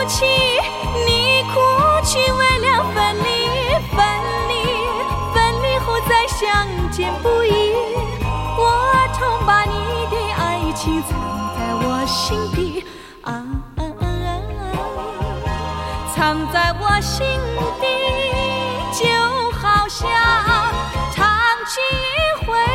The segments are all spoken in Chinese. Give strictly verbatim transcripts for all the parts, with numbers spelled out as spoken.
泣，你哭泣，为了分离，分离，分离后再相见不易。我曾把你的爱情藏在我心底，啊啊啊啊，藏在我心底，就好像唱起一回。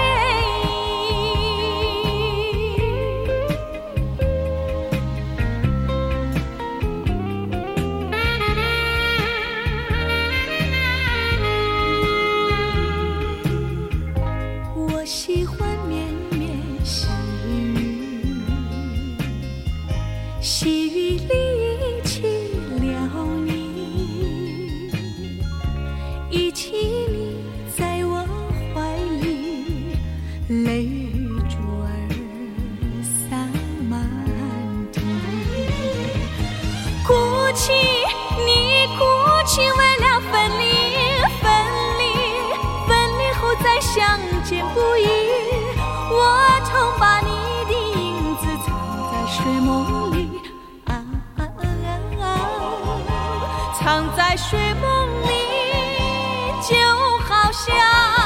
我喜欢绵绵细雨，细雨里忆起了你，忆起你在我怀里，泪珠儿洒满地。哭泣，你哭泣，为了分离，分离，分离后再相见不易。我曾把你的影子藏在睡梦里，啊啊啊啊，藏在睡梦里，就好像